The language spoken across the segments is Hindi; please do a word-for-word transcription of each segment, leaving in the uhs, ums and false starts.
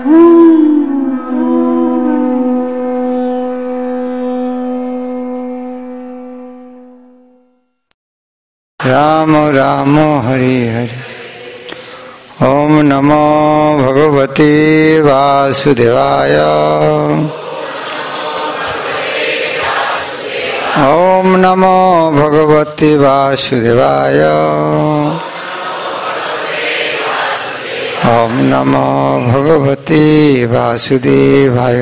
राम राम हरि हरि। ओम नमो भगवते वासुदेवाय। ओम नमो भगवते वासुदेवाय। ओम नमो भगवते वासुदेवाय।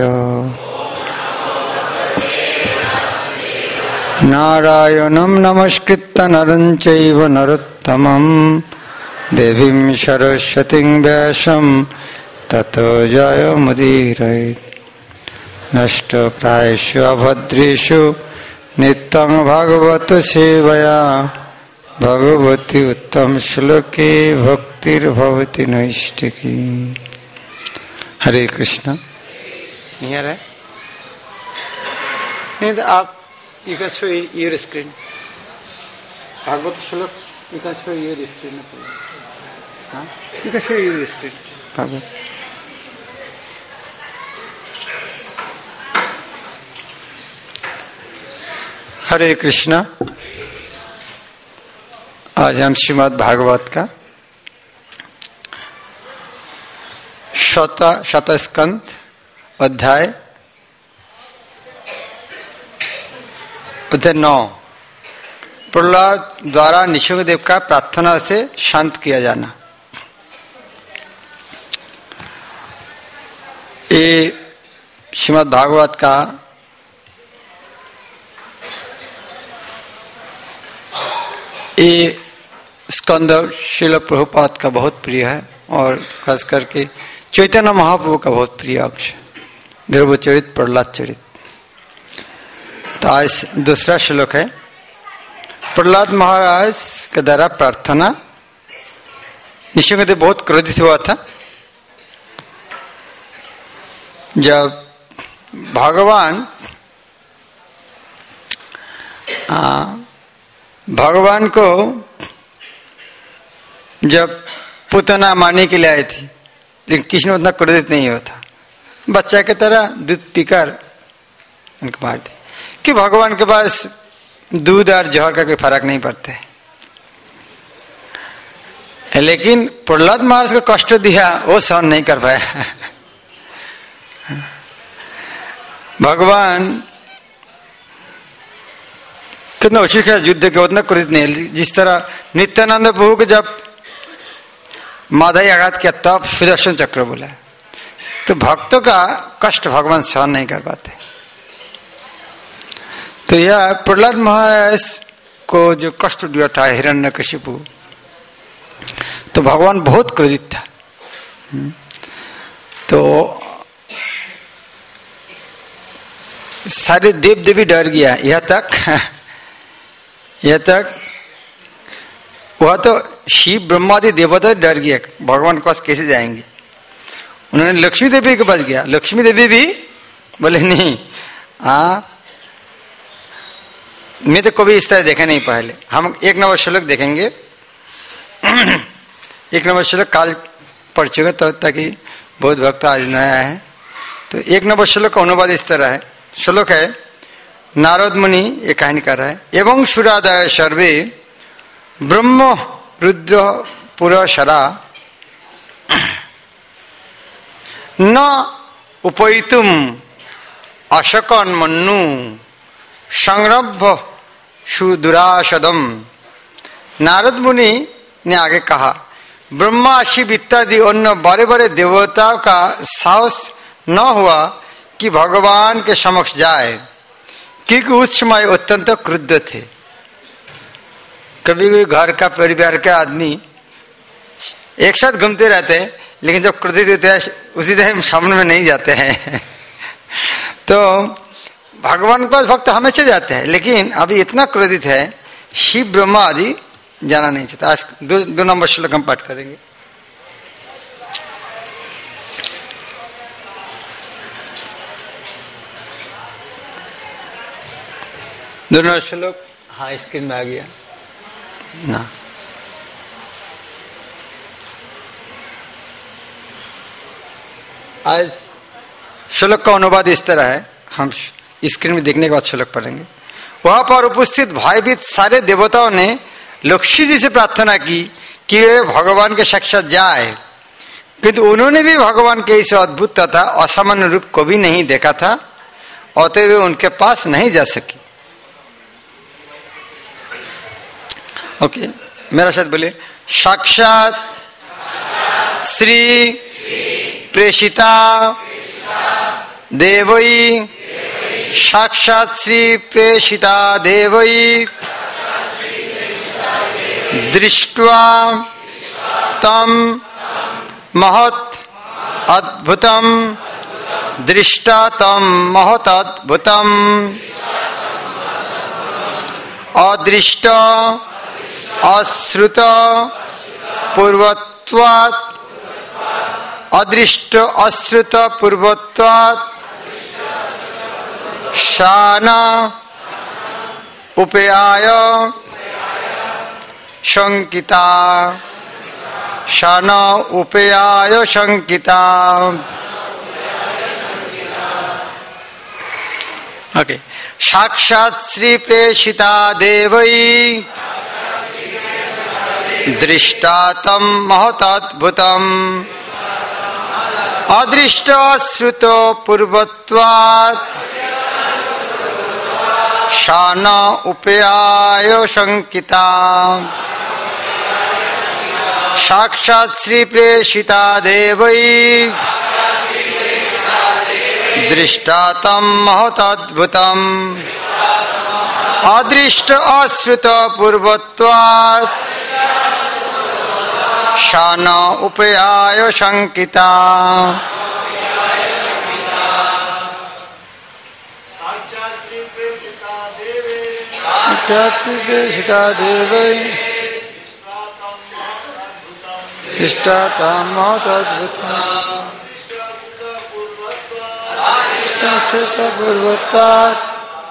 नारायणं नमस्कृत्य नरं चैव नरोत्तमं देवीं सरस्वतीं व्यासं ततो जयमुदीरयेत्। नष्टप्रायेषु अभद्रेषु नित्यं भागवत सेवया भगवती उत्तम श्लोके भक्तिर्भवति नैष्ठिकी। हरे कृष्ण। नियर है नहीं तो आप you can show your screen. Bhagavad Shlok, you can show your screen. Huh? You can show your screen. Bhagavad. हरे कृष्णा। आज हम श्रीमद् भागवत का शत शतस्कंध अध्याय अध्याय नौ, प्रहलाद द्वारा निशुंभदेव का प्रार्थना से शांत किया जाना। ये श्रीमद् भागवत का ये स्कंद श्रील प्रभुपाद का बहुत प्रिय है और खास करके चैतन्य महाप्रभु का बहुत प्रिय अंश, ध्रुव चरित, प्रहलाद चरित। तो आज दूसरा श्लोक है। प्रहलाद महाराज के द्वारा प्रार्थना। निशुंभदेव बहुत क्रोधित हुआ था जब भगवान आ, भगवान को जब पुतना मारने के लिए आई थी, लेकिन किसी ने उतना क्रोधित नहीं हुआ था। बच्चा की तरह दूध पीकर उनको मार दी कि भगवान के पास दूध और जहर का कोई फर्क नहीं पड़ता है। लेकिन प्रहलाद महाराज को कष्ट दिया, वो सहन नहीं कर पाया। भगवान कितना उचित युद्ध के उतना क्रोधित नहीं। जिस तरह नित्यानंद प्रभु को जब माधाई आघात किया तब सुदर्शन चक्र बोला, तो भक्तों का कष्ट भगवान सहन नहीं कर पाते। तो यह प्रहलाद महाराज को जो कष्ट दिया था हिरण्यकशिपु, तो भगवान बहुत क्रोधित था। तो सारे देव देवी डर गया। यह तक यह तक वह तो शिव ब्रह्मादि देवता डर गया, भगवान के पास कैसे जाएंगे। उन्होंने लक्ष्मी देवी के पास गया। लक्ष्मी देवी भी बोले नहीं, हाँ मैं तो कभी इस तरह देखा नहीं पहले। हम एक नंबर श्लोक देखेंगे। एक नंबर श्लोक काल पढ़ चुका तो ताकि बहुत भक्त आज नया है। तो एक नंबर श्लोक का अनुवाद इस तरह है। श्लोक है, नारद मुनि ये कहानी कर रहा है। एवं सुरादय सर्वे ब्रह्म रुद्र पुरशरा न उपयितुम अशकन मन्नु संरभ सुदुराशदम। नारद मुनि ने आगे कहा, ब्रह्मा शिव इत्यादि अन्य बड़े बड़े देवताओं का साहस न हुआ कि भगवान के समक्ष जाए, क्योंकि उस समय अत्यंत क्रुद्ध थे। कभी भी घर का परिवार के आदमी एक साथ घूमते रहते हैं, लेकिन जब क्रोधित होते हैं उसी टाइम सामने में नहीं जाते हैं। तो भगवान के पास भक्त हमेशा जाते हैं, लेकिन अभी इतना क्रोधित है, शिव ब्रह्मा आदि जाना नहीं चाहता। आज दो, दो नंबर श्लोक हम पाठ करेंगे। दो नंबर श्लोक, हाँ स्क्रीन में आ गया ना। आज श्लोक का अनुवाद इस तरह है, हम स्क्रीन में देखने के बाद श्लोक पढ़ेंगे। वहां पर उपस्थित भयभीत सारे देवताओं ने लक्ष्मी जी से प्रार्थना की कि वे भगवान के साक्षात जाए, किंतु उन्होंने भी भगवान के इस अद्भुत तथा असामान्य रूप को भी नहीं देखा था, अतः वे उनके पास नहीं जा सकी। ओके, मेरा साथ बोलिए। साक्षात श्री प्रेषिता देवई, साक्षात श्री प्रेषिता देवई दृष्ट्वा तम महत् अद्भुतम, दृष्टा तम महत् अद्भुतम, अदृष्ट अश्रुत पूर्वत्वात्, अदृष्ट अश्रुत पूर्वत्वात् शाना उपेयाय शंकिता, शाना उपेयाय शंकिता। ओके, साक्षात श्री प्रेषिता देवई दृष्टा तम महत् अद्भुतम, अदृष्ट श्रुत पूर्वत्वात् शाना उपेयाय शंकिता। साक्षात श्री प्रेषिता देवई दृष्टा तम महत् अद्भुतम, अदृष्ट अश्रुत पूर्वत्वात् शाना उपेयाय शंकिता। साक्षात श्री प्रेषिता देवई दृष्टा तम महत् अद्भुतम, अदृष्ट पूर्वत्वात्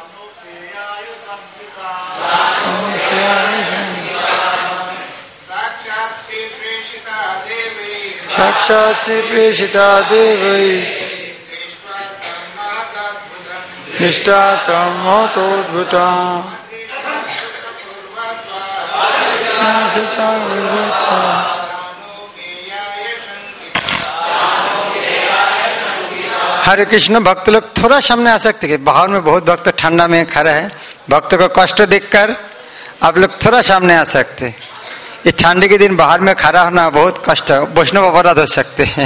साक्षात श्री प्रेषिता देवई निष्ठा तम महत् अद्भुतम, हरे कृष्ण। भक्त लोग थोड़ा सामने आ सकते हैं, बाहर में बहुत भक्त ठंडा में खड़ा है, भक्त को कष्ट देखकर आप लोग थोड़ा सामने आ सकते हैं। इस ठंडे के दिन बाहर में खड़ा होना बहुत कष्ट है, वैष्णव अपराध हो सकते हैं।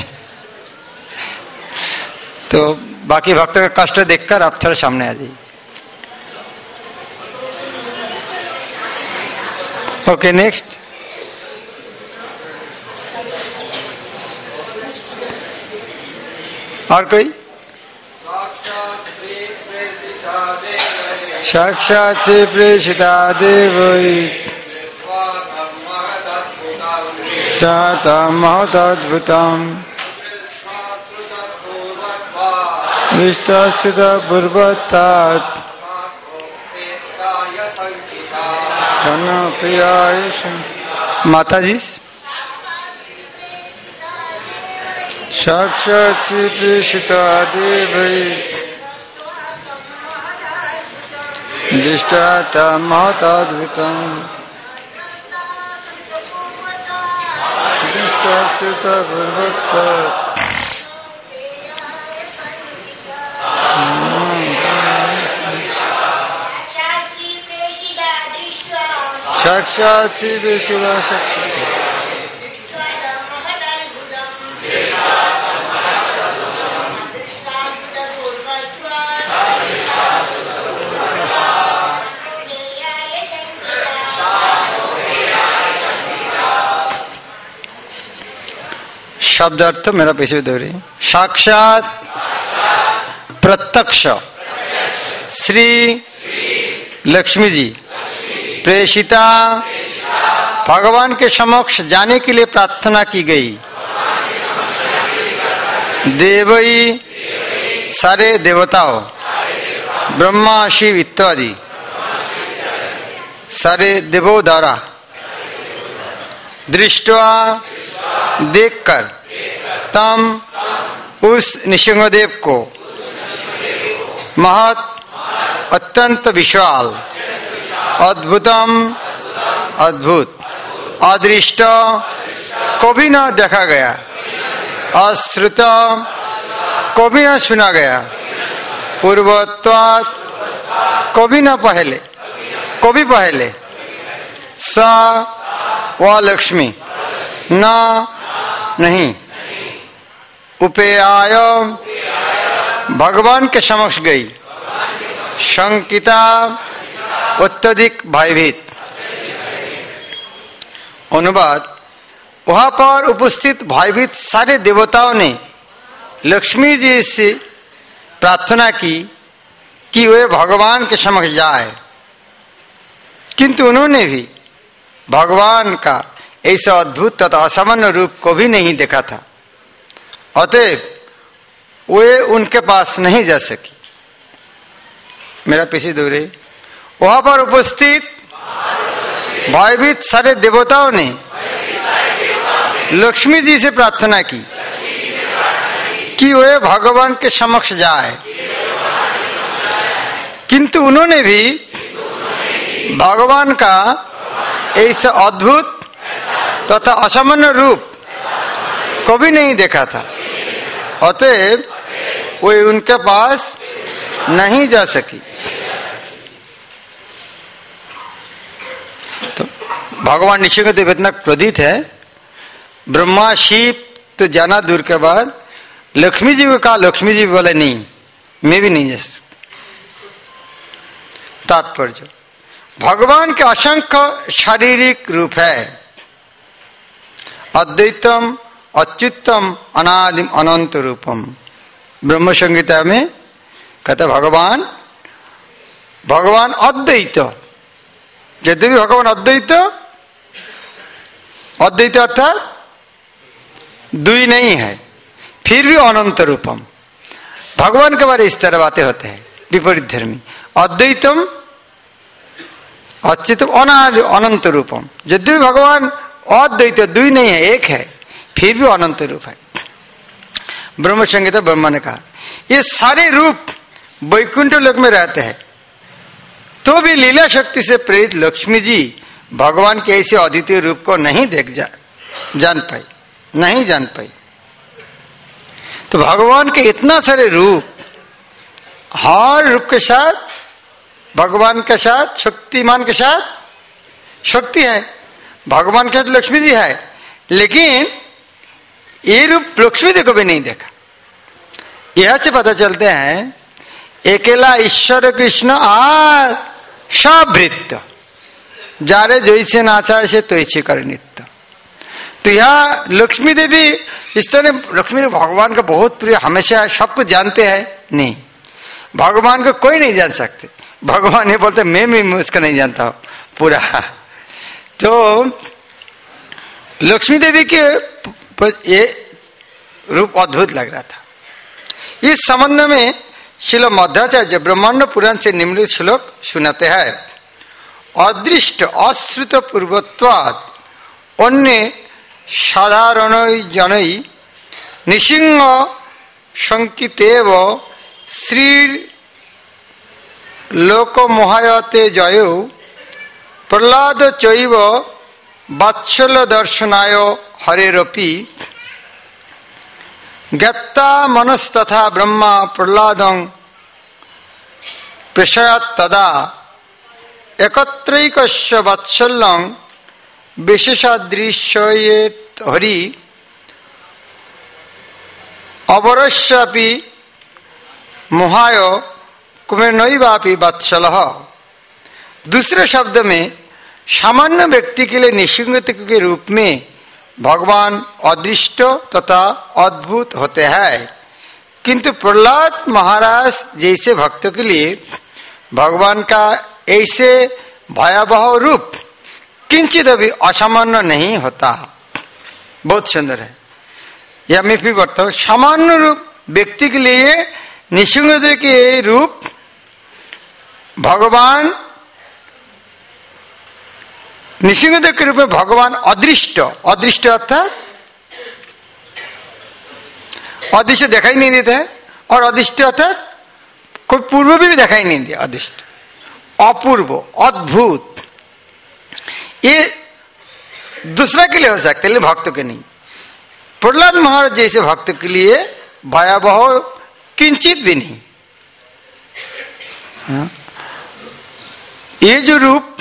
तो बाकी भक्तों का कष्ट देखकर आप थोड़ा सामने आ जाइए। Okay, next. और कोई? साक्षात श्री प्रेषिता देवई तम महत् अद्भुतम, दृष्टाश्रित पूर्वत्वात् माता जी। साक्षात श्री प्रेषिता देवई दृष्टा तम महत् अद्भुतम, दृष्टाश्रित पूर्वत्वात् साक्षात श्री प्रेषिता साक्षात शब्द अर्थ मेरा पीछे दोहरी। साक्षात प्रत्यक्ष श्री लक्ष्मी जी प्रेषिता भगवान के समक्ष जाने के लिए प्रार्थना की गई। देवई सारे देवताओं, ब्रह्मा शिव इत्यादि सारे देवों द्वारा दृष्टवा देखकर तम उस नृसिंहदेव को महत अत्यंत विशाल अद्भुतम अद्भुत अदृष्ट कभी न देखा गया, अश्रुत कभी न सुना गया, पूर्वत्वात् कभी न पहले कभी पहले, स व लक्ष्मी न नहीं, उपेयाय भगवान के समक्ष गई, शंकिता अत्यधिक भयभीत। अनुवाद, वहां पर उपस्थित भयभीत सारे देवताओं ने लक्ष्मी जी से प्रार्थना की कि वे भगवान के समक्ष जाए, किंतु उन्होंने भी भगवान का ऐसा अद्भुत तथा असामान्य रूप को भी नहीं देखा था, अतएव वे उनके पास नहीं जा सकी। मेरा पीछे दूर है। वहां पर उपस्थित भयभीत सारे देवताओं ने लक्ष्मी जी से प्रार्थना की कि वे भगवान के समक्ष जाए, किंतु उन्होंने भी भगवान का ऐसा अद्भुत तथा असामान्य रूप कभी नहीं देखा था, अतएव वे उनके पास नहीं जा सकी। तो भगवान नृसिंहदेव इतना क्रोधित है, ब्रह्मा शिव तो जाना दूर के बाद लक्ष्मी जी को कहा, लक्ष्मी जी बोले नहीं, मैं भी नहीं जा सकता। तात्पर्य, भगवान के असंख्य शारीरिक रूप है, अद्वैतम अच्युतम अनादिम अनंत रूपम। ब्रह्म संहिता में कहते भगवान भगवान अद्वैत, यदि भी भगवान अद्वैत अद्वैत अर्थात दुई नहीं है, फिर भी अनंत रूपम। भगवान के बारे इस तरह बातें होते हैं विपरीत धर्मी, अद्वैतम अच्युतम अनादि अनंत रूपम। यदि भी भगवान अद्वैत दुई नहीं है, एक है, फिर भी अनंत रूप है। ब्रह्म संहिता ब्रह्मा ने कहा ये सारे रूप वैकुंठ लोक में रहते हैं, तो भी लीला शक्ति से प्रेरित लक्ष्मी जी भगवान के ऐसे अद्वितीय रूप को नहीं देख जा जान पाई नहीं जान पाई। तो भगवान के इतना सारे रूप, हर रूप के साथ भगवान के साथ शक्तिमान के साथ शक्ति है, भगवान के साथ लक्ष्मी जी है, लेकिन ये रूप लक्ष्मी जी को भी नहीं देखा। यह से पता चलते हैं अकेला ईश्वर कृष्ण आर सभृत्य जारे जैसे नाचा से तैसे कर नित्य। तो यह लक्ष्मी देवी इस तरह, लक्ष्मी देवी भगवान का बहुत प्रिय, हमेशा सब कुछ जानते हैं नहीं, भगवान को कोई नहीं जान सकते। भगवान ये बोलते मैं भी उसका नहीं जानता हूं पूरा। तो लक्ष्मी देवी के ये रूप अद्भुत लग रहा था। इस संबंध में श्रील मध्वाचार्य ब्रह्मांड पुराण से निम्नलिखित श्लोक सुनाते हैं। अदृष्ट अश्रुत पूर्वत्वात् अन्य साधारण जनई नृसिंह शंकितेव श्री लोकमोहायते जयो प्रहलाद चैव वात्सल्य दर्शनाय हरेरपि ज्ञाता मनस्तथा ब्रह्मा प्रहलादं प्रेषयत् तदा एकत्रैकस्य वात्सल्यं विशेषादृश्येत हरि अवरस्यापि मोहाय कुमेनैवापि वात्सलः। दूसरे शब्द में सामान्य व्यक्ति के लिए नृसिंह के रूप में भगवान अदृष्ट तथा अद्भुत होते हैं, किंतु प्रहलाद महाराज जैसे भक्तों के लिए भगवान का ऐसे भयावह रूप किंचित भी असामान्य नहीं होता। बहुत सुंदर है। यह मैं फिर बताता हूं, सामान्य रूप व्यक्ति के लिए नृसिंहदेव के रूप भगवान नृसिंहदेव के रूप में भगवान अदृष्ट, अदृष्ट अर्थात अदृश्य दिखाई नहीं देता है, और अदृष्ट अर्थात कोई पूर्व भी, भी दिखाई नहीं दिया। अदृष्ट, अपूर्व, अद्भुत, ये दूसरा के लिए हो सकते लेकिन भक्तों के नहीं। प्रहलाद महाराज जैसे भक्त के लिए भयावह किंचित भी नहीं। हाँ? ये जो रूप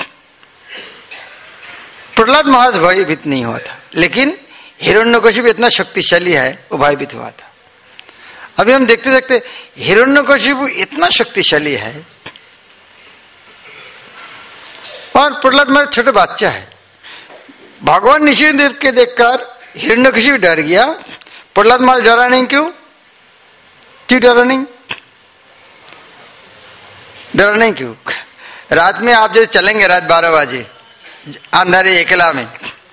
प्रहलाद महाराज भयभीत नहीं हुआ था, लेकिन हिरण्यकशिपु इतना शक्तिशाली है वो भयभीत हुआ था। अभी हम देखते देखते हिरण्यकशिपु इतना शक्तिशाली है और प्रहलाद महाराज छोटे बच्चा है। भगवान नृसिंहदेव के देखकर हिरण्यकशिपु डर गया, प्रहलाद महाराज डरा नहीं। क्यों क्यों डरा नहीं? डरा नहीं क्यों? रात में आप जो चलेंगे रात बारह बजे अंधारे अकेला में,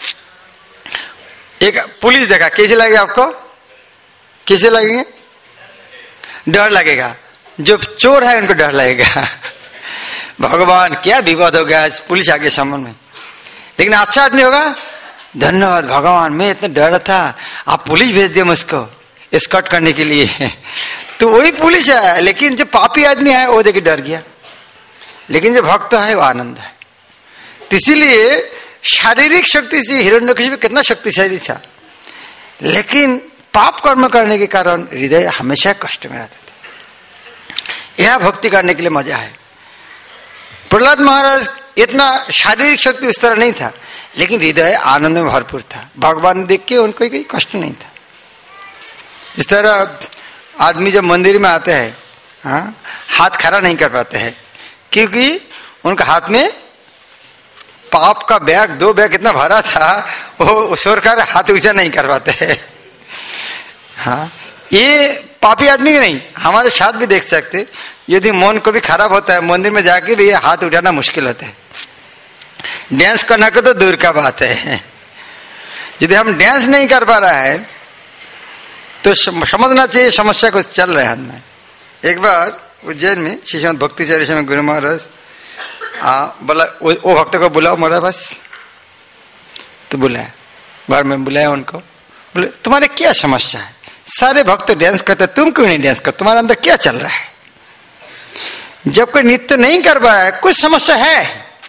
एक पुलिस देखा, कैसे लगेगा आपको? कैसे लगेंगे? डर लगेगा। जो चोर है उनको डर लगेगा। भगवान क्या विवाद हो गया पुलिस आगे संबंध में। लेकिन अच्छा आदमी होगा, धन्यवाद भगवान, मैं इतना डर था, आप पुलिस भेज दिए मुझको एस्कॉर्ट करने के लिए। तो वही पुलिस है, लेकिन जो पापी आदमी है वो देखे डर गया। लेकिन जो भक्त है वो आनंद है। तो इसीलिए शारीरिक शक्ति से हिरण्यकशिपु कितना शक्तिशाली था, लेकिन पाप कर्म करने के कारण हृदय हमेशा कष्ट में रहता था। यह भक्ति करने के लिए मजा है। प्रहलाद महाराज इतना शारीरिक शक्ति उस तरह नहीं था, लेकिन हृदय आनंद में भरपूर था। भगवान देख के उनको कोई कष्ट नहीं था। इस तरह आदमी जब मंदिर में आते हैं, हाँ, हाथ खड़ा नहीं कर पाते हैं, क्योंकि उनका हाथ में पाप का बैग, दो बैग इतना भरा था, वो सरकार हाथ ऊंचा नहीं कर पाते हैं। हाँ, ये पापी आदमी नहीं, हमारे साथ भी देख सकते। यदि मन को भी खराब होता है, मंदिर में जाके भी ये हाथ उठाना मुश्किल होता है। डांस करना को तो दूर का बात है। यदि हम डांस नहीं कर पा रहा है तो समझना चाहिए समस्या कुछ चल रहा है में। एक बार उज्जैन में श्रीमद भक्ति चरित्र में गुरु महाराज बोला, वो भक्त को बुलाओ मेरा बस। तो बुलाया, घर में बुलाया उनको, बोले तुम्हारे क्या समस्या है? सारे भक्त डांस करते, तुम क्यों नहीं डांस करते? तुम्हारे अंदर क्या चल रहा है? जब कोई नृत्य नहीं कर पा रहा है, कुछ समस्या है।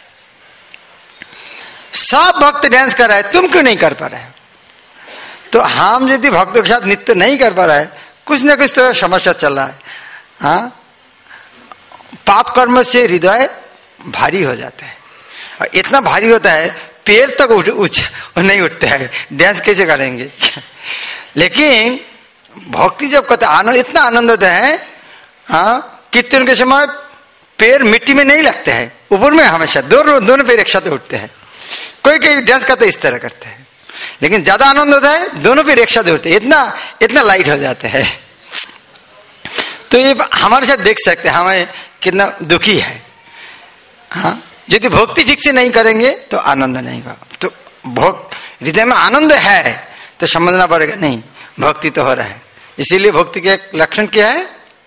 सब भक्त डांस कर रहा है, तुम क्यों नहीं कर पा रहे हो? तो हम यदि भक्तों के साथ नृत्य नहीं कर पा रहा है, कुछ ना कुछ तो समस्या चल रहा है। हाँ, पाप कर्म से हृदय भारी हो जाता है, और इतना भारी होता है पैर तक उठ उठ नहीं उठते हैं। डांस कैसे करेंगे? लेकिन भक्ति जब करते आनंद, इतना आनंद होता है। हाँ, कीर्तन के समय पैर मिट्टी में नहीं लगते हैं, ऊपर में हमेशा दोनों दोनों पैर एक साथ उठते हैं। कोई कोई डांस करते इस तरह करते हैं, लेकिन ज्यादा आनंद होता है दोनों पैर एक साथ उठते हैं, इतना इतना लाइट हो जाते हैं। तो ये हमारे साथ देख सकते हैं हमें कितना दुखी है। हाँ, यदि भक्ति ठीक से नहीं करेंगे तो आनंद नहीं होगा। तो भक्त हृदय में आनंद है तो समझना पड़ेगा नहीं भक्ति तो हो रहा है। इसीलिए भक्ति के लक्षण क्या है?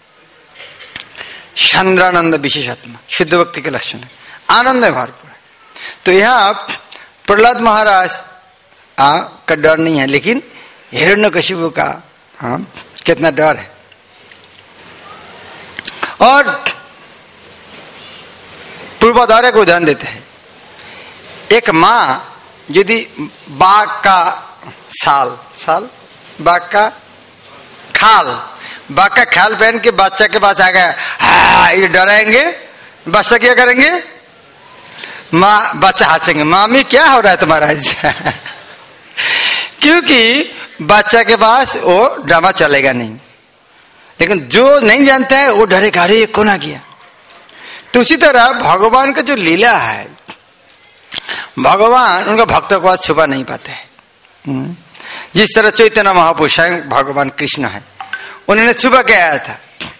चंद्रानंद विशेषात्मा, शुद्ध भक्ति के लक्षण है, आनंद में भरपूर है। तो यहाँ प्रहलाद महाराज आ, का डर नहीं है, लेकिन हिरण्यकशिपु का हाँ कितना डर है। और पूर्वाधार को उदाहरण देते हैं। एक माँ यदि बाघ का साल साल बाघ का खाल बाघ का खाल पहन के बच्चा के पास आ गया, हाँ ये डराएंगे, बच्चा क्या करेंगे? माँ बच्चा हंसेंगे, मामी क्या हो रहा है तुम्हारा? क्योंकि बच्चा के पास वो ड्रामा चलेगा नहीं। लेकिन जो नहीं जानता है वो डरेगा, अरे ये कौन आ गया। तो उसी तरह भगवान का जो लीला है, भगवान उनका भक्तों को छुपा नहीं पाते हैं। जिस तरह चैतन्य महापुरुष भगवान कृष्ण है, उन्होंने छुपा के आया था,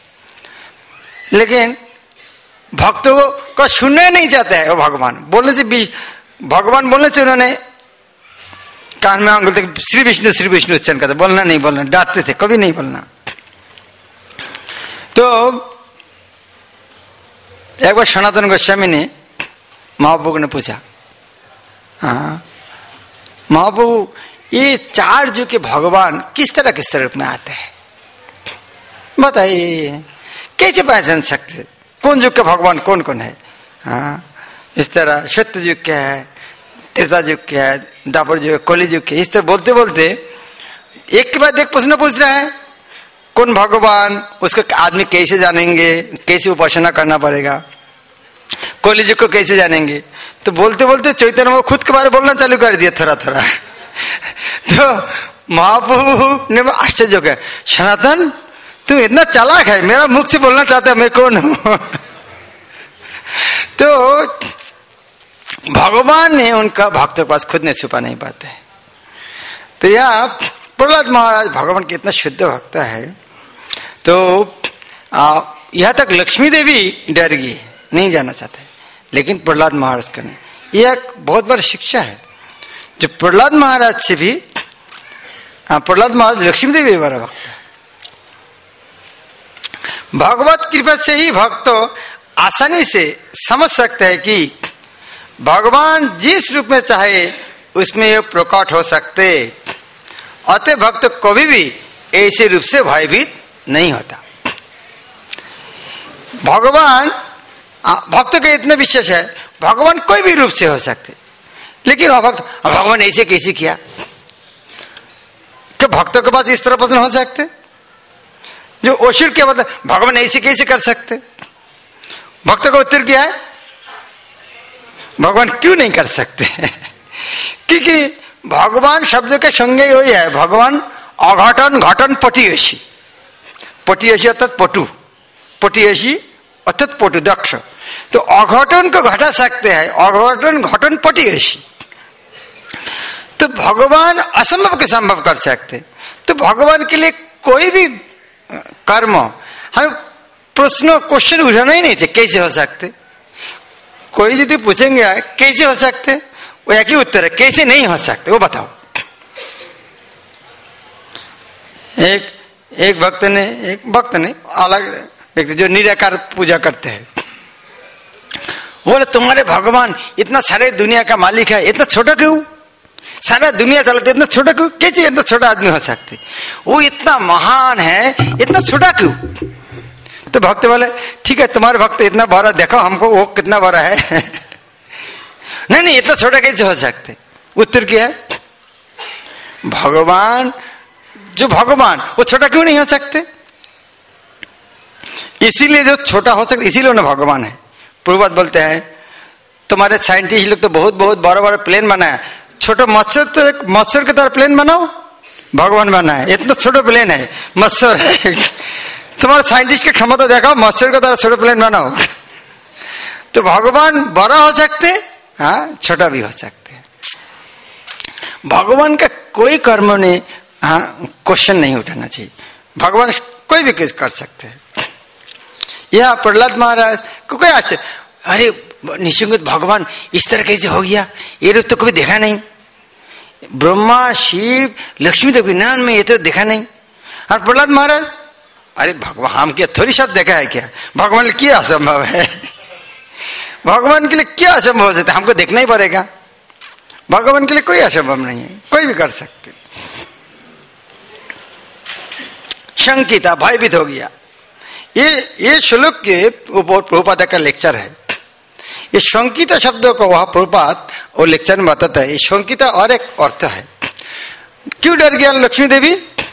लेकिन भक्तों को सुनना नहीं चाहते है। वो भगवान बोलने से भगवान बोलने से उन्होंने कान में आंगुल तक श्री विष्णु श्री विष्णु उच्चारण करते, बोलना नहीं बोलना, डांटते थे, कभी नहीं बोलना। तो एक बार सनातन गोस्वामी ने महाप्रभु ने पूछा, हाँ महाप्रभु ये चार जो के भगवान किस तरह किस तरह रूप में आते हैं? बताइए कैसे पहचान सकते कौन युग का भगवान कौन कौन है? हाँ, इस तरह सत्य युग क्या है, त्रेता युग क्या है, द्वापर युग, कली युग क्या है, इस तरह बोलते बोलते एक के बाद एक प्रश्न पूछ रहा है कौन भगवान, उसको आदमी कैसे जानेंगे, कैसे उपासना करना पड़ेगा, कली युग को कैसे जानेंगे। तो बोलते बोलते चैतन्य वो खुद के बारे में बोलना चालू कर दिया थोड़ा थोड़ा। तो महाप्रभु ने आश्चर्य हो गया, सनातन तुम इतना चालाक है, मेरा मुख से बोलना चाहता है मैं कौन हूं। तो भगवान ने उनका भक्तों के पास खुद ने छुपा नहीं पाते। तो यहाँ प्रहलाद महाराज भगवान के इतना शुद्ध भक्त है। तो यहां तक लक्ष्मी देवी डर गई, नहीं जाना चाहते, लेकिन प्रहलाद महाराज का नहीं। यह एक बहुत बड़ी शिक्षा है जो प्रहलाद महाराज से भी, प्रहलाद महाराज लक्ष्मी देवी बड़ा भक्त है। भगवत कृपा से ही भक्त आसानी से समझ सकते हैं कि भगवान जिस रूप में चाहे उसमें ये प्रकट हो सकते, अतः भक्त कभी भी ऐसे रूप से भयभीत नहीं होता। भगवान भक्त का इतना विशेष है, भगवान कोई भी रूप से हो सकते, लेकिन भक्त भगवान ऐसे कैसे किया, क्या भक्तों के पास इस तरह प्रश्न हो सकते जो ओशिर क्या बता, भगवान ऐसे कैसे कर सकते। भक्तों का उत्तर क्या है, भगवान क्यों नहीं कर सकते। क्योंकि भगवान शब्द के संज्ञा वही है, भगवान अघटन घटन पटियसी, पटियसी अर्थात पटु, पटियसी अर्थात पटु दक्ष। तो अघटन को घटा सकते हैं, अघटन घटन पटियसी। तो भगवान असंभव के संभव कर सकते। तो भगवान के लिए कोई भी कर्म हम प्रश्न क्वेश्चन उठाना ही नहीं चाहिए, कैसे हो सकते। कोई यदि पूछेंगे कैसे हो सकते, वो एक ही उत्तर है, कैसे नहीं हो सकते वो बताओ। एक एक भक्त ने एक भक्त ने अलग व्यक्ति जो निराकार पूजा करते हैं, बोले तुम्हारे भगवान इतना सारे दुनिया का मालिक है, इतना छोटा क्यों, सारा दुनिया चलते इतना छोटा क्यों, कैसे इतना छोटा आदमी हो सकते, वो इतना महान है इतना छोटा क्यों। तो भक्त बोले ठीक है तुम्हारे भक्त इतना बड़ा, देखो हमको वो कितना बड़ा है। नहीं नहीं इतना छोटा कैसे हो सकते। उत्तर क्या है, भगवान जो भगवान वो छोटा क्यों नहीं हो सकते, इसीलिए जो छोटा हो सकता इसीलिए उन्हें भगवान है। पूर्वज बोलते हैं तुम्हारे साइंटिस्ट लोग तो बहुत बहुत बड़ा बड़ा प्लेन बनाया, छोटा मच्छर तो मच्छर के तरह प्लेन बनाओ, भगवान बनाए इतना छोटा प्लेन है, मच्छर है। तुम्हारे साइंटिस्ट की क्षमता देखो, मच्छर के तरह छोटा प्लेन बनाओ। तो भगवान बड़ा हो सकते, हाँ छोटा भी हो सकते। भगवान का कोई कर्म ने हाँ क्वेश्चन नहीं उठाना चाहिए, भगवान कोई भी कुछ कर सकते हैं। यह प्रहलाद महाराज को कोई आश्चर्य, अरे निशंक भगवान इस तरह कैसे हो गया, ये रूप तो कभी देखा नहीं, ब्रह्मा शिव लक्ष्मी तो विज्ञान में ये तो देखा नहीं। और प्रहलाद महाराज अरे भगवान हम क्या थोड़ी सब देखा है क्या, भगवान के क्या असंभव है, भगवान के लिए क्या असंभव हो सकता है, हमको देखना ही पड़ेगा। भगवान के लिए कोई असंभव नहीं है, कोई भी कर सकते। शंकिता भयभीत हो गया। ये ये श्लोक के ऊपर प्रभुपाद का लेक्चर है। ये शंकिता शब्दों को वह प्रभुपाद और लेक्चर में बताता है। ये शंकिता और एक अर्थ है। क्यों डर गया लक्ष्मी देवी,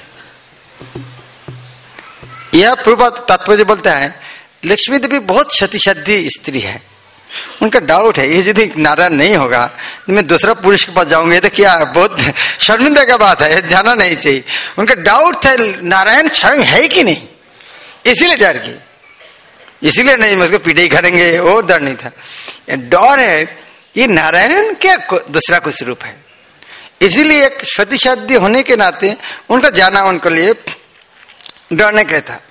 यह प्रभुपाद तात्पर्य बोलता है लक्ष्मी देवी बहुत सतीसाध्य स्त्री है। उनका डाउट है ये यदि नारायण नहीं होगा मैं दूसरा पुरुष के पास जाऊंगे तो क्या, बहुत शर्मिंदा का बात है, जाना नहीं चाहिए। उनका डाउट था नारायण स्वयं है कि नहीं, इसीलिए डर गई, इसीलिए नहीं मैं उसको पीटाई करेंगे और डर नहीं था। डर है ये नारायण क्या दूसरा कुछ रूप है, इसीलिए एक सतीसाध्य होने के नाते उनका जाना उनके लिए डरने का था।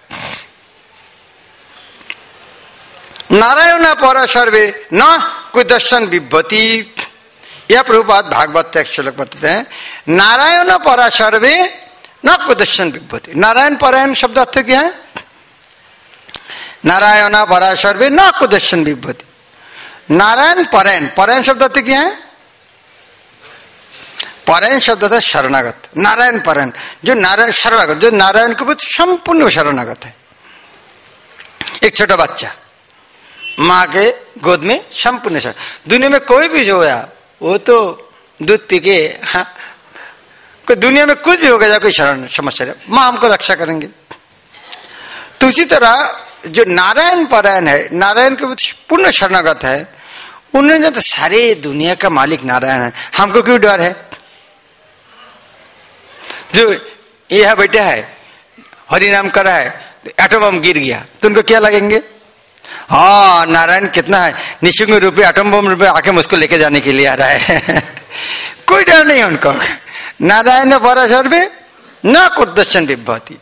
नारायण परा सर्वे न कोई दर्शन विभ्वती, यह प्रभुपाद भागवत एक श्लोक बताते हैं। नारायण परा सर्वे न कोई दर्शन विभ्वती। नारायण परायण शब्द अर्थ क्या है, नारायण परा सर्वे न कोई दर्शन विभ्वती। नारायण परायण, परायण शब्द अर्थ क्या है, परायण शब्द था शरणागत। नारायण परायण जो नारायण शरणागत, जो नारायण के प्रति संपूर्ण शरणागत है, एक छोटा बच्चा माँ के गोद में संपूर्ण शरण। दुनिया में कोई भी जो है वो तो दूध पी के, हाँ, कोई दुनिया में कुछ भी हो गया कोई शरण समस्या है, माँ हमको रक्षा करेंगे। तो उसी तरह जो नारायण परायण है, नारायण के पूर्ण शरणागत है, उन्होंने तो सारे दुनिया का मालिक नारायण है, हमको क्यों डर है? जो यह बेटा है हरि नाम करा है, एटम बम गिर गया तो उनको क्या लगेंगे? हाँ, नारायण कितना है, निःशुल्क रुपये एटम बम रुपये आके मुझको लेके जाने के लिए आ रहा है। कोई डर नहीं उनको। नारायण पराशर में न कुर्दर्शन विभवती।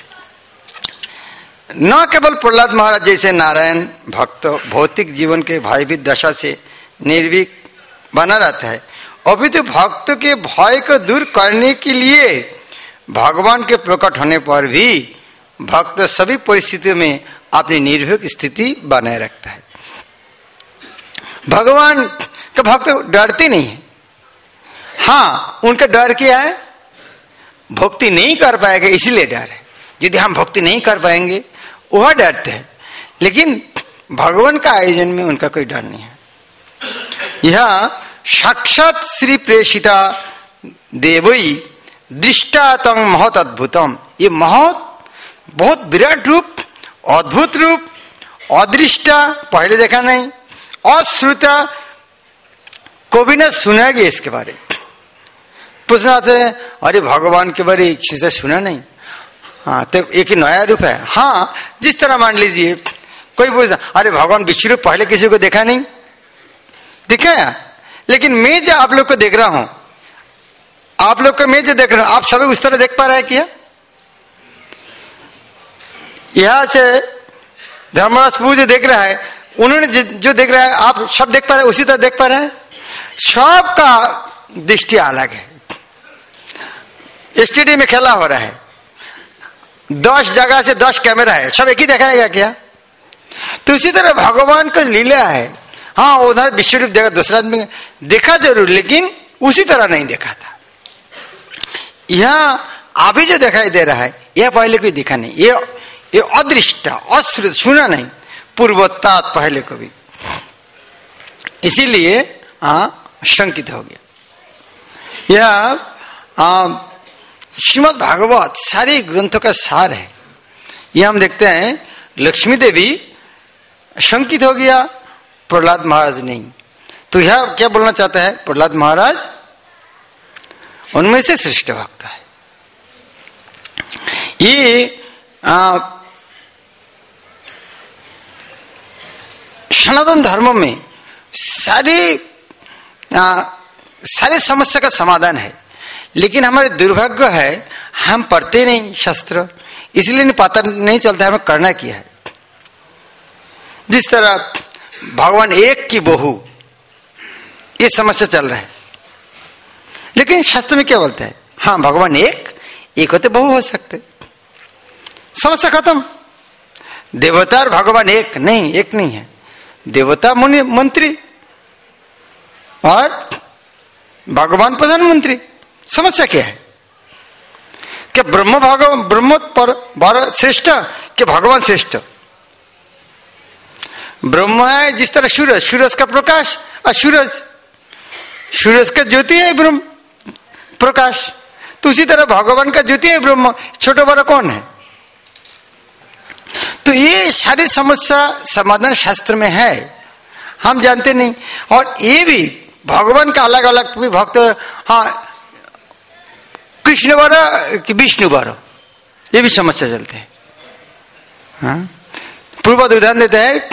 न केवल प्रहलाद महाराज जैसे नारायण भक्त भौतिक जीवन के भयभीत दशा से निर्भीक बना रहता है, अभी तो भक्त के भय को दूर करने के लिए भगवान के प्रकट होने पर भी भक्त सभी परिस्थितियों में अपनी निर्भीक स्थिति बनाए रखता है। भगवान के भक्त डरते नहीं है। हाँ, उनका डर क्या है? भक्ति नहीं कर पाएगा इसलिए डर है। यदि हम भक्ति नहीं कर पाएंगे वह डरते हैं, लेकिन भगवान का आयोजन में उनका कोई डर नहीं है। यह साक्षात श्री प्रेषिता देवई दृष्टा तंग महत अद्भुतम। ये महत बहुत विराट रूप, अद्भुत रूप, अदृष्टा पहले देखा नहीं, अश्रुता कभी ना सुना गया इसके बारे। पूछना थे अरे भगवान के बारे किसी से सुना नहीं, हाँ तो एक ही नया रूप है। हाँ, जिस तरह मान लीजिए कोई पूछता अरे भगवान विश्व रूप पहले किसी को देखा नहीं, दिखाया, लेकिन मैं जो आप लोग को देख रहा हूं, आप लोग को मैं जो देख रहा हूं, आप सभी उस तरह देख पा रहे हैं क्या? यहां से धर्मराज प्रभु जो देख रहा है, उन्होंने जो देख रहा है आप सब देख पा रहे हैं, उसी तरह देख पा रहे हैं। सबका दृष्टि अलग है। स्टेडियम में खेला हो रहा है, दस जगह से दस कैमरा है, सब एक ही दिखाएगा क्या? तो इसी तरह भगवान का लीला है। हाँ, उधर विश्व रूप देखा, दूसरा आदमी देखा जरूर, लेकिन उसी तरह नहीं देखा था। यह अभी जो दिखाई दे रहा है यह पहले कोई दिखा नहीं, ये ये अदृष्टा अश्रुत सुना नहीं पूर्वोत्तात पहले को भी, इसीलिए हाँ शंकित हो गया। यह श्रीमद् भागवत सारे ग्रंथों का सार है। यह हम देखते हैं लक्ष्मी देवी शंकित हो गया, प्रहलाद महाराज नहीं। तो यह क्या बोलना चाहता है? प्रहलाद महाराज उनमें से श्रेष्ठ भक्त है। ये सनातन धर्म में सारे आ, सारे समस्या का समाधान है, लेकिन हमारे दुर्भाग्य है हम पढ़ते नहीं शास्त्र, इसलिए नहीं पता नहीं चलता हमें करना क्या है। जिस तरह भगवान एक की बहू, ये समस्या चल रहा है, लेकिन शास्त्र में क्या बोलता है? हाँ, भगवान एक एक होते बहु हो सकते, समस्या खत्म। देवता और भगवान एक नहीं, एक नहीं है। देवता मुनि मंत्री और भगवान प्रधानमंत्री। समस्या क्या है? क्या ब्रह्म भगवान ब्रह्म पर भारत श्रेष्ठ कि भगवान श्रेष्ठ? ब्रह्म है जिस तरह सूरज, सूरज का प्रकाश, और सूरज सूरज का ज्योति है ब्रह्म प्रकाश, तो उसी तरह भगवान का ज्योति है ब्रह्म। छोटा बड़ा कौन है? तो ये सारी समस्या समाधान शास्त्र में है, हम जानते नहीं। और ये भी भगवान का अलग अलग भी भक्त, हाँ कृष्ण बारो कि विष्णु बारो, ये भी समस्या चलते हैं। हाँ, पूर्व उदाहरण देते हैं,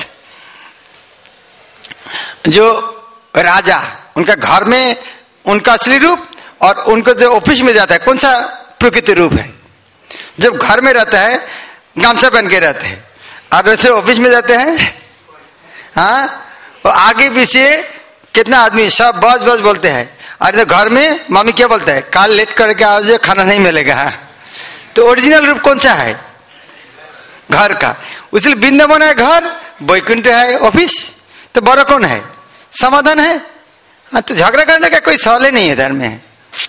जो राजा उनका घर में उनका असली रूप और उनको जो ऑफिस में जाता है कौन सा प्रकृति रूप है। जब घर में रहता है गामछा पहन के रहते हैं, और वैसे ऑफिस में जाते हैं हाँ, और आगे पीछे कितना आदमी सब बस बस बोलते हैं, और तो घर में मामी क्या बोलता है? काल लेट करके आज खाना नहीं मिलेगा। हाँ, तो ओरिजिनल रूप कौन सा है? घर का। इसलिए वृंदावन है घर, वैकुंठ है ऑफिस, तो बड़ा कौन है? समाधान है। हाँ, तो झगड़ा करने का कोई सवाल ही नहीं है धर्म में।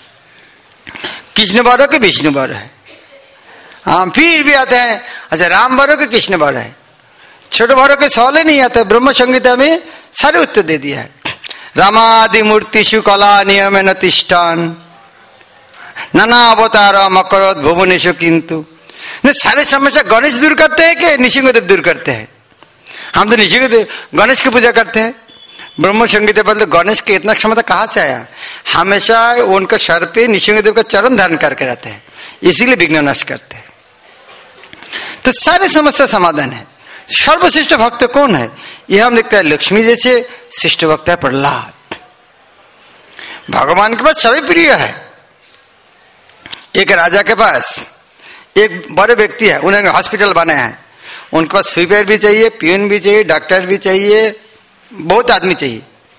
कृष्ण बारो के विष्णु बारो है। हाँ, फिर भी आते हैं अच्छा राम बारो के कृष्ण बारो है। छोटे बड़ों के सवाल ही नहीं आता। ब्रह्म संहिता में सारे उत्तर दे दिया है। रामादि मूर्तिषु कला नियम न तिष्ठान नाना अवतार मकरत भुवनेशु किंतु। सारे समस्या गणेश दूर करते हैं कि नृसिंहदेव दूर करते हैं? हम तो नृसिंहदेव गणेश की पूजा करते हैं। ब्रह्म संगीत पर तो गणेश की इतना क्षमता कहाँ से आया? हमेशा उनका सर पे नृसिंहदेव का चरण धारण करके रहते हैं, इसीलिए विघ्न नष्ट करते हैं। तो सारे समस्या समाधान है। सर्वश्रेष्ठ भक्त कौन है? यह हम देखते हैं लक्ष्मी जैसे श्रेष्ठ भक्त है प्रहलाद। भगवान के पास सभी प्रिय है। एक राजा के पास एक बड़े व्यक्ति है, उन्होंने हॉस्पिटल बनाया है। उनके पास स्वीपर भी चाहिए, पियून भी चाहिए, डॉक्टर भी चाहिए, बहुत आदमी चाहिए।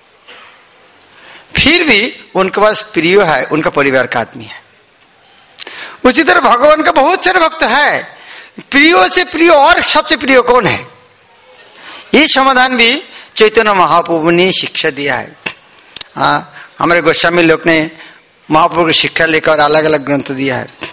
फिर भी उनके पास प्रिय है, उनका परिवार का आदमी है। उसी तरह भगवान का बहुत सारे भक्त है। प्रियो से प्रिय और सबसे प्रिय कौन है? ये समाधान भी चैतन्य महाप्रभु ने शिक्षा दिया है। हाँ, हमारे गोस्वामी लोग ने महाप्रभु की शिक्षा लेकर अलग अलग ग्रंथ दिया है।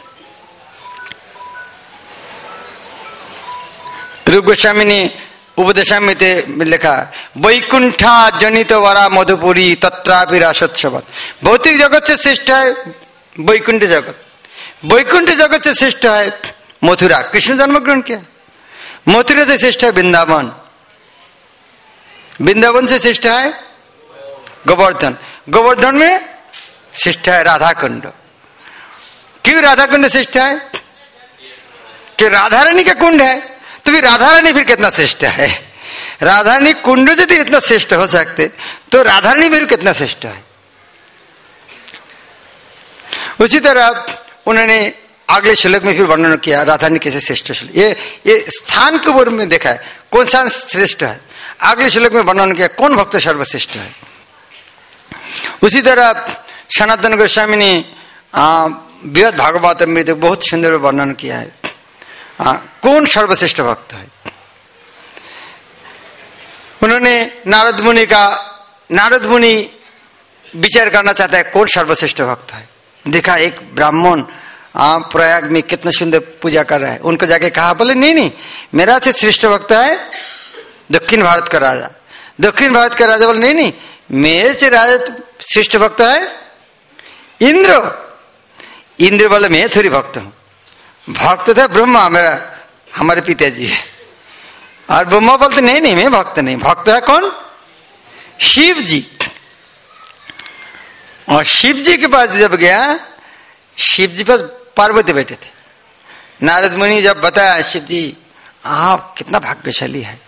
रूप गोस्वामी ने उपदेशामृते में लिखा, वैकुंठा जनित वरा मधुपुरी तत्रापि रासोत्सव। भौतिक जगत से श्रेष्ठ है वैकुंठ जगत। वैकुंठ जगत से श्रेष्ठ है मथुरा, कृष्ण जन्म ग्रहण किया। मथुरा से श्रेष्ठ है वृंदावन, वृंदावन से श्रेष्ठ है गोवर्धन, गोवर्धन में श्रेष्ठ है राधा कुंड। क्यों राधा कुंड श्रेष्ठ है? कि राधा रानी का कुंड है, तो फिर राधा रानी फिर कितना श्रेष्ठ है? राधा रानी कुंड यदि इतना श्रेष्ठ हो सकते तो राधा रानी फिर कितना श्रेष्ठ है? उसी तरह उन्होंने अगले श्लोक में फिर वर्णन किया राधा रानी कैसे श्रेष्ठ। ये ये स्थान के ऊपर में देखा है कौन सा श्रेष्ठ है। अगले श्लोक में वर्णन किया कौन भक्त सर्वश्रेष्ठ है। उसी तरह सनातन गोस्वामी ने बृहद भागवत में बहुत सुंदर वर्णन किया है आ, कौन सर्वश्रेष्ठ भक्त है। उन्होंने नारद मुनि का नारद मुनि विचार करना चाहता है कौन सर्वश्रेष्ठ भक्त है। देखा एक ब्राह्मण प्रयाग में कितना सुंदर पूजा कर रहा है, उनको जाके कहा, बोले नहीं नहीं मेरा से श्रेष्ठ भक्त है दक्षिण भारत का राजा। दक्षिण भारत का राजा बोले नहीं नहीं मेरे से राजा श्रेष्ठ भक्त है इंद्र। इंद्र बोले मैं थोड़ी भक्त हूं, भक्त था ब्रह्मा मेरा हमारे पिताजी है। और ब्रह्मा बोलते नहीं नहीं मैं भक्त नहीं, भक्त है कौन? शिव जी। और शिव जी के पास जब गया, शिव जी पास पार्वती बैठे थे। नारद मुनि जब बताया शिव जी आप कितना भाग्यशाली है,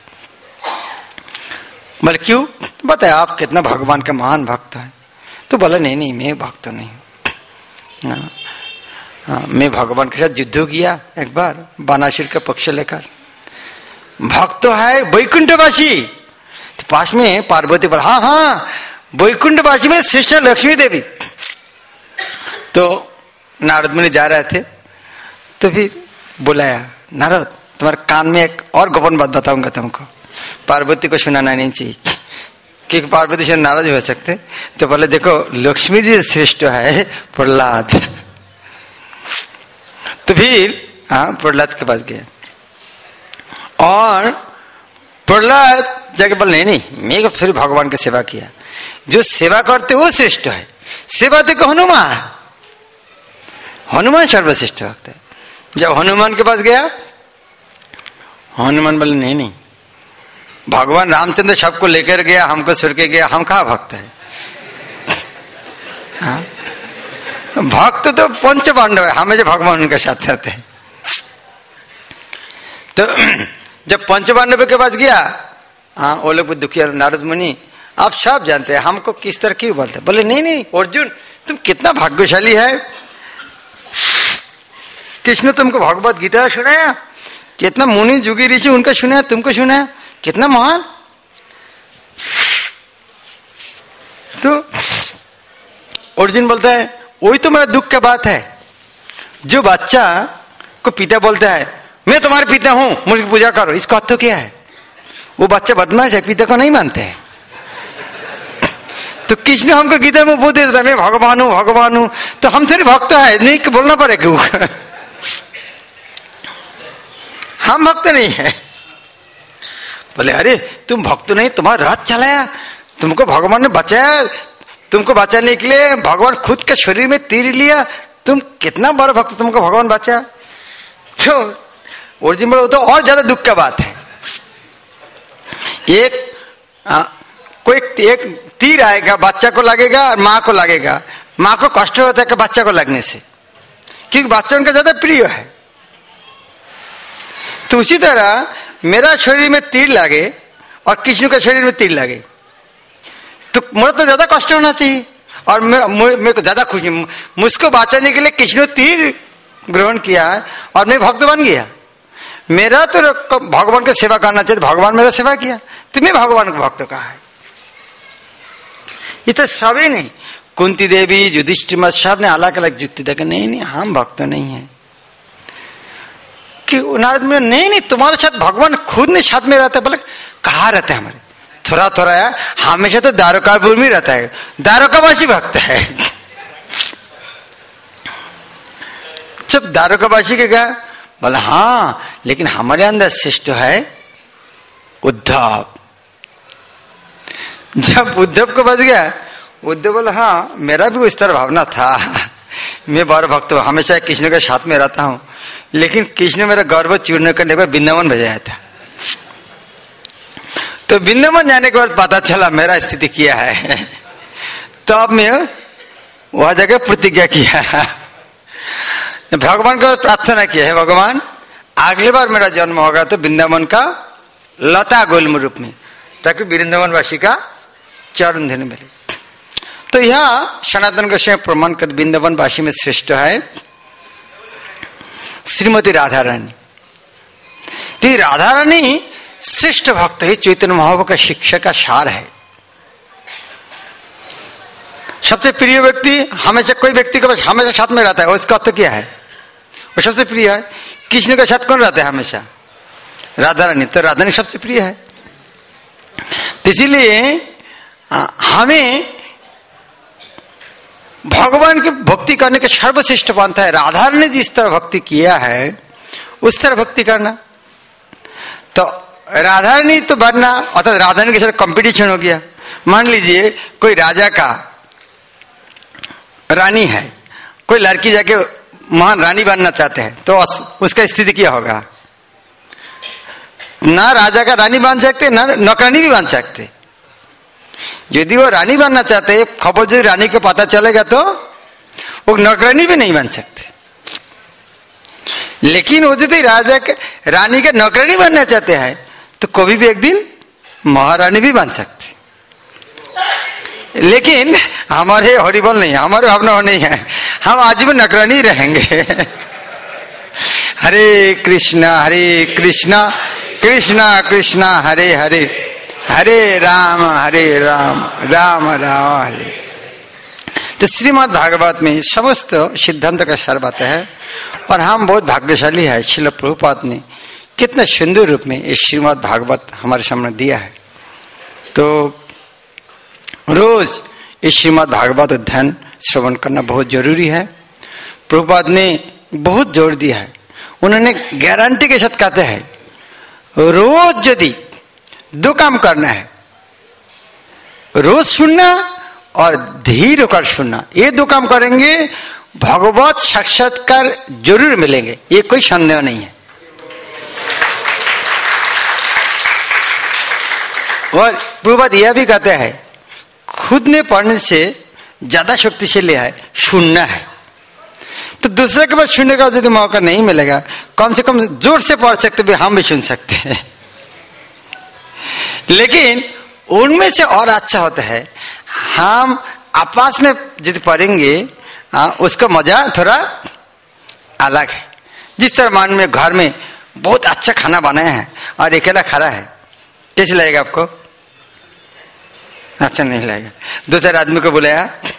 बोले क्यों? बताया आप कितना भगवान का महान भक्त है। तो बोला नहीं नहीं मैं भक्त नहीं हूं, हाँ, मैं भगवान के साथ युद्ध किया एक बार बानासुर का पक्ष लेकर। भक्त तो है वैकुंठवासी। तो पास में पार्वती बोला हाँ हाँ वैकुंठवासी में श्रेष्ठ लक्ष्मी देवी। तो नारद मुनि जा रहे थे तो फिर बुलाया, नारद तुम्हारे कान में एक और गोपन बात बताऊंगा तुमको, पार्वती को सुनाना नहीं चाहिए क्योंकि पार्वती से नाराज हो सकते। तो बोले देखो लक्ष्मी जी श्रेष्ठ है प्रहलाद। तो फिर हाँ प्रहलाद के पास गया और प्रहलाद जाके बोले नहीं नहीं मैं फिर भगवान की सेवा किया, जो सेवा करते वो श्रेष्ठ है। सेवा देखो हनुमान, हनुमान सर्वश्रेष्ठ भक्त है। जब हनुमान के पास गया, हनुमान बोले नहीं नहीं भगवान रामचंद्र सबको लेकर गया, हमको छोड़ के गया, हम कहाँ भक्त है? हाँ? भक्त तो पंच पांडव है, हमें जो भगवान उनके साथ रहते हैं। तो जब पंच पांडव के पास गया, हाँ वो लोग दुखी, नारद मुनि आप सब जानते हैं हमको किस तरह क्यों बोलते? बोले नहीं नहीं अर्जुन तुम कितना भाग्यशाली है, कृष्ण तुमको भगवत गीता सुनाया, कितना मुनि जुगी ऋषि उनका सुनाया, तुमको सुनाया, कितना महान। तो अर्जुन बोलता है वही तो मेरा दुख का बात है, जो बच्चा को पिता बोलता है मैं तुम्हारे पिता हूं मुझे पूजा करो, इसका अर्थ क्या है? वो बच्चा बदमाश है, पिता को नहीं मानते हैं। तो कृष्ण हमको गीता में बोल देता है मैं भगवान हूं भगवान हूं, तो हम थोड़ी भक्त है नहीं बोलना पड़ेगा। हम भक्त नहीं है, बोले अरे तुम भक्त नहीं, तुम्हारा रथ चलाया, तुमको भगवान ने बचाया, तुमको बचाने के लिए भगवान खुद के शरीर में तीर लिया, तुम कितना बड़ा भक्त, तुमको भगवान बचा। तो अर्जुन बोले तो और ज्यादा दुख का बात है। एक आ, कोई एक तीर आएगा, बच्चा को लगेगा और माँ को लगेगा, माँ को कष्ट होता है कि बच्चा को लगने से, क्योंकि बच्चा उनका ज्यादा प्रिय है। तो उसी तरह मेरा शरीर में तीर लगे और कृष्ण के शरीर में तीर लगे तो मुझे तो ज्यादा कष्ट होना चाहिए, और मेरे को ज्यादा खुशी, मुझको बचाने के लिए कृष्ण तीर ग्रहण किया और मैं भक्त बन गया। मेरा तो भगवान की सेवा करना चाहिए, भगवान मेरा सेवा किया, तुम्हें भगवान को भक्त कहा है। ये तो सभी नहीं, कुंती देवी, युधिष्ठिर मत सब ने अलग अलग युक्ति देखा, नहीं नहीं हम भक्त नहीं है। कि नारद में नहीं नहीं तुम्हारे साथ भगवान खुद ने साथ में रहता है। बोले कहाँ रहता है हमारे, थोड़ा थोड़ा है, हमेशा तो द्वारकापुर में रहता है, द्वारकावासी भक्त है। जब द्वारकावासी के गया, बोला हाँ लेकिन हमारे अंदर श्रेष्ठ है उद्धव। जब उद्धव को बच गया, उद्धव बोला हाँ मेरा भी उस तरह भावना था, मैं बड़ा भक्त हूँ, हमेशा कृष्ण के साथ में रहता हूँ, लेकिन कृष्ण मेरा गर्व चूर्ण करने पर वृंदावन भेजा था। तो वृंदावन जाने के बाद पता चला मेरा स्थिति क्या है। तो अब मैं वह जगह प्रतिज्ञा किया, भगवान को प्रार्थना किया है, भगवान अगली बार मेरा जन्म होगा तो वृंदावन का लता गुल्म रूप में, ताकि वृंदावन वासी का चरण धन मिले। तो यह सनातन गोस्वामी प्रमाण कर वृंदावन वासी में श्रेष्ठ है श्रीमती राधा रानी। तो राधा रानी श्रेष्ठ भक्त है, चैतन्य महाप्रभु का शिक्षा का सार है। सबसे प्रिय व्यक्ति हमेशा, कोई व्यक्ति के पास हमेशा साथ में रहता है, उसका अर्थ क्या है, वो सबसे प्रिय है। कृष्ण के साथ कौन रहता है हमेशा, राधा रानी, तो राधा रानी सबसे प्रिय है। इसीलिए हमें भगवान की भक्ति करने के सर्वश्रेष्ठ पंथा है। राधा ने जिस तरह भक्ति किया है उस तरह भक्ति करना। तो राधा रानी तो बनना, अर्थात राधा रानी के साथ कंपटीशन हो गया। मान लीजिए कोई राजा का रानी है, कोई लड़की जाके महान रानी बनना चाहते हैं, तो उसका स्थिति क्या होगा, ना राजा का रानी बन सकते ना नौकरानी भी बन सकते। यदि वो रानी बनना चाहते, खबर यदि रानी को पता चलेगा तो वो नौकरानी भी नहीं बन सकते। लेकिन वो यदि राजा के रानी के नौकरानी बनना चाहते हैं तो कभी भी एक दिन महारानी भी बन सकते। लेकिन हमारे हरिबल नहीं, हमारे भावना नहीं है, हम आजीवन नौकरानी रहेंगे। हरे कृष्णा हरे कृष्णा कृष्णा कृष्णा हरे हरे, हरे राम हरे राम राम राम हरे। तो श्रीमद् भागवत में समस्त सिद्धांत का सार बात है, और हम बहुत भाग्यशाली है, श्रील प्रभुपाद ने कितने सुंदर रूप में इस श्रीमद् भागवत हमारे सामने दिया है। तो रोज इस श्रीमद् भागवत अध्ययन श्रवण करना बहुत जरूरी है। प्रभुपाद ने बहुत जोर दिया है, उन्होंने गारंटी के साथ कहते हैं रोज यदि दो काम करना है, रोज सुनना और धीर होकर सुनना, ये दो काम करेंगे भगवत साक्षात्कार जरूर मिलेंगे, ये कोई संदेह नहीं है। और प्रभुपाद यह भी कहते हैं खुद में पढ़ने से ज्यादा शक्तिशाली है सुनना है। तो दूसरे के पास सुनने का यदि मौका नहीं मिलेगा, कम से कम जोर से पढ़ सकते भी, हम भी सुन सकते हैं। लेकिन उनमें से और अच्छा होता है हम आपस में यदि पढ़ेंगे, उसका मजा थोड़ा अलग है। जिस तरह मान में घर में बहुत अच्छा खाना बनाया है और अकेला खा है, कैसे लगेगा आपको? अच्छा नहीं लगेगा। दो चार आदमी को बुलाया,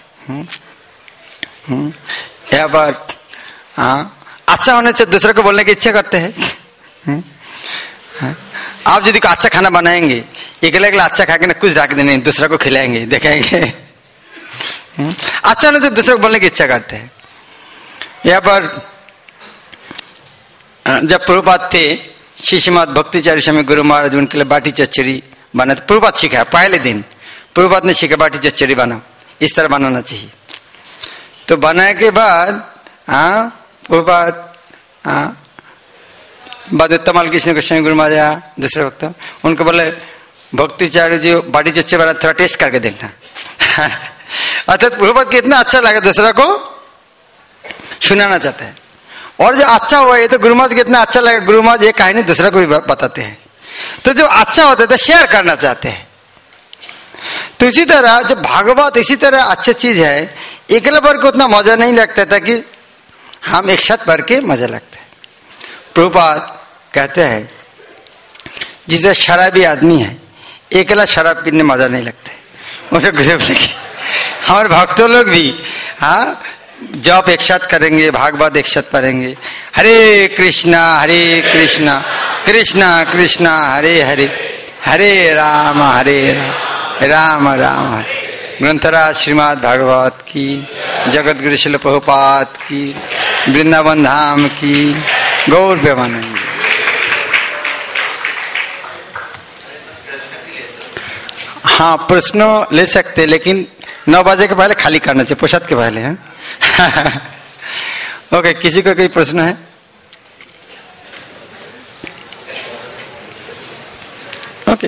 यहाँ पर हाँ अच्छा होने से दूसरे को बोलने की इच्छा करते हैं। आप यदि अच्छा खाना बनाएंगे, अकेले अकेले अच्छा खा के ना कुछ रख देने, दूसरे को खिलाएंगे, देखेंगे अच्छा होने से दूसरे को बोलने की इच्छा करते हैं। यहाँ पर जब प्रभुपाद थे शिष्यमत भक्तिचार्य स्वामी गुरु महाराज उनके लिए बाटी चच्चरी बना, प्रभुपाद सीखा पहले दिन, प्रभुपाद ने सीखा बाटी चच्चरी बना, इस तरह बनाना चाहिए। तो बनाने के बाद हाँ प्रभुपाद हाँ बाद में तमाल कृष्ण गोस्वामी गुरु महाराज आया दूसरे वक्त, उनको बोले भक्तिचार्य जी बाटी चच्चरी बना, थोड़ा टेस्ट करके देखना। अर्थात प्रभुपाद को इतना अच्छा लगा दूसरा को सुनाना चाहते हैं, और जो अच्छा हुआ ये तो गुरु महाराज को इतना अच्छा लगा, गुरु महाराज ये कहानी दूसरा को भी बताते हैं। तो जो अच्छा होता है तो शेयर करना चाहते हैं। तो इसी तरह जो भागवत इसी तरह अच्छी चीज है, अकेले पढ़ के उतना मजा नहीं लगता था कि हम एक साथ पढ़ के मजा लगता है। प्रभुपाद कहते हैं जिसे शराबी आदमी है अकेला शराब पीने मजा नहीं लगता है, उन्हें ग्रेव लगे। हमारे भक्तों लोग भी हाँ जप एक साथ करेंगे, भागवत एक साथ पढ़ेंगे, हरे कृष्णा हरे कृष्णा कृष्णा कृष्णा हरे हरे हरे राम हरे राम राम राम हरे। ग्रंथराज श्रीमद् भागवत की, जगत गुरु श्रील प्रभुपाद की, वृंदावन धाम की, गौर प्रेमानंद। हाँ प्रश्न ले सकते, लेकिन नौ बजे के पहले खाली करना चाहिए, प्रसाद के पहले हैं। ओके, किसी को कोई प्रश्न है? ओके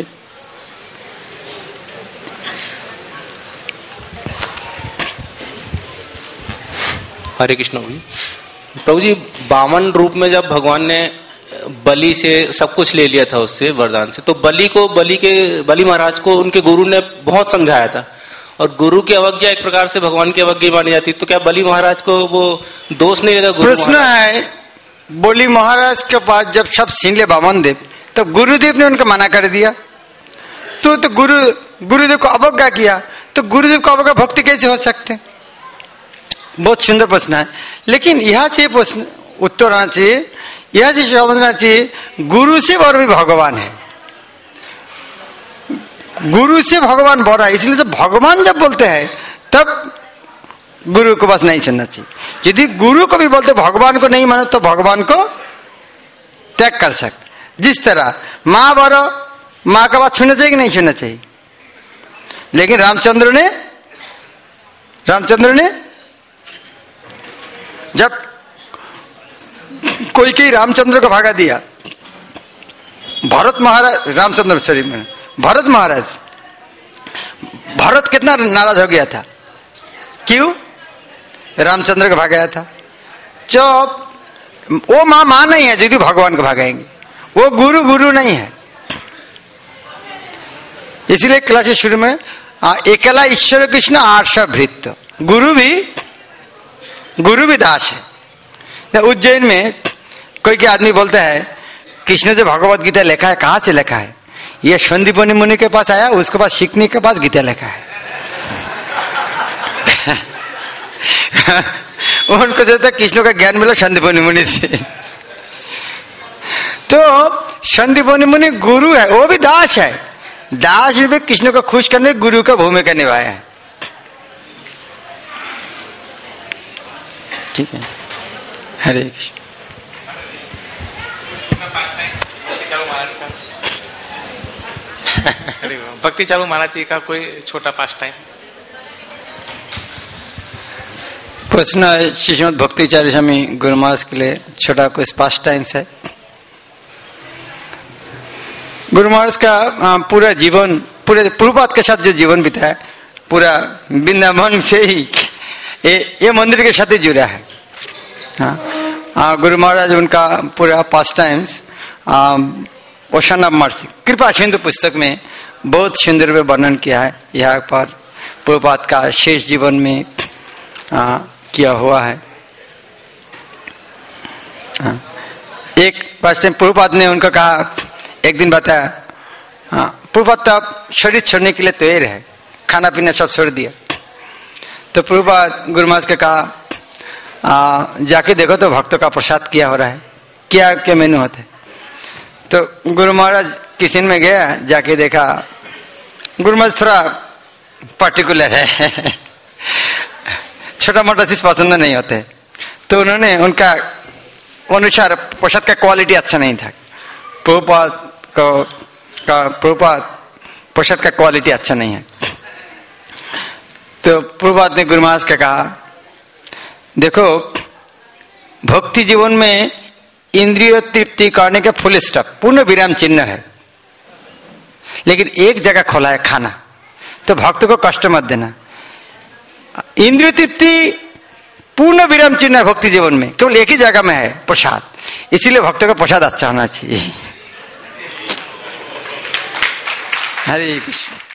हरे कृष्ण जी। प्रभु जी बामन रूप में जब भगवान ने बलि से सब कुछ ले लिया था उससे वरदान से, तो बलि को बलि के बलि महाराज को उनके गुरु ने बहुत समझाया था, और गुरु की अवज्ञा एक प्रकार से भगवान की अवज्ञा मानी जाती, तो क्या बलि महाराज को वो दोष नहीं लगा? प्रश्न है, बलि महाराज के पास जब सब छीन ले बामन देव, तो गुरुदेव ने उनको मना कर दिया, तो तो गुरु गुरुदेव को अवज्ञा किया, तो गुरुदेव को अवज्ञा भक्ति कैसे हो सकते? बहुत सुंदर प्रश्न है, लेकिन यह से प्रश्न उत्तर आना चाहिए, यह से समझना चाहिए गुरु से और भी भगवान है, गुरु से भगवान बड़ा है। इसलिए जब भगवान जब बोलते हैं तब गुरु को बस नहीं सुनना चाहिए। यदि गुरु को भी बोलते भगवान को नहीं मानो तो भगवान को त्याग कर सकते। जिस तरह माँ बड़ो, माँ का बात सुनना चाहिए कि नहीं सुनना चाहिए? लेकिन रामचंद्र ने रामचंद्र ने जब कोई कई रामचंद्र को भागा दिया, भरत महाराज रामचंद्र सॉरी में भरत महाराज भरत कितना नाराज हो गया था, क्यों? रामचंद्र को भागाया था। जब वो माँ माँ नहीं है यदि भगवान को भागाएंगे, वो गुरु गुरु नहीं है। इसलिए क्लास के शुरू में एकला ईश्वर कृष्ण आर्ष भृत, गुरु भी गुरु भी दास है। उज्जैन में कोई के आदमी बोलता है कृष्ण से भगवत गीता लिखा है, कहाँ से लिखा है? ये संदीपनी मुनि के पास आया, उसके पास सीखने के पास गीता लिखा है। उनको सोचता कृष्ण का ज्ञान मिला संदीपनी मुनि से। तो संदीपनी मुनि गुरु है, वो भी दास है, दास भी कृष्ण को खुश करने गुरु का भूमिका निभाया है। ठीक है, हरे कृष्ण। भक्ति चालू महाराज जी का कोई छोटा पास टाइम प्रश्न है, श्रीमद् भक्तिचार्य स्वामी गुरु महाराज के लिए छोटा कुछ पास टाइम्स है। गुरु महाराज का पूरा जीवन, पूरे प्रभुपाद के साथ जो जीवन बिताया, पूरा वृंदावन से ही ये, ये मंदिर के साथ ही जुड़ा है। हाँ, गुरु महाराज उनका पूरा pastimes ocean of mercy Kripa Sindhu पुस्तक में बहुत सुंदर में वर्णन किया है। यहाँ पर प्रभुपाद का शेष जीवन में आ, किया हुआ है। आ, एक पास टाइम प्रभुपाद ने उनको कहा, एक दिन बताया, प्रभुपाद तो शरीर छोड़ने के लिए तैयार है, खाना पीना सब छोड़ दिया। तो प्रभुपाद गुरु महाराज के कहा, आ, जाके देखो तो भक्तों का प्रसाद क्या हो रहा है, क्या क्या मेनू होता है। तो गुरु महाराज किचन में गया, जाके देखा गुरु महाराज थोड़ा पर्टिकुलर है, छोटा मोटा चीज पसंद नहीं होते, तो उन्होंने उनका अनुसार प्रसाद का क्वालिटी अच्छा नहीं था, प्रभुपाद को का प्रभुपाद प्रसाद का क्वालिटी अच्छा नहीं है। तो प्रभुपाद ने गुरु महाराज का कहा, देखो भक्ति जीवन में इंद्रिय तृप्ति करने के फुल स्टॉप पूर्ण विराम चिन्ह है, लेकिन एक जगह खोला है खाना, तो भक्त को कष्ट मत देना। इंद्रिय तृप्ति पूर्ण विराम चिन्ह है भक्ति जीवन में, केवल एक ही जगह में है प्रसाद, इसीलिए भक्तों का प्रसाद अच्छा होना चाहिए। हरे कृष्ण।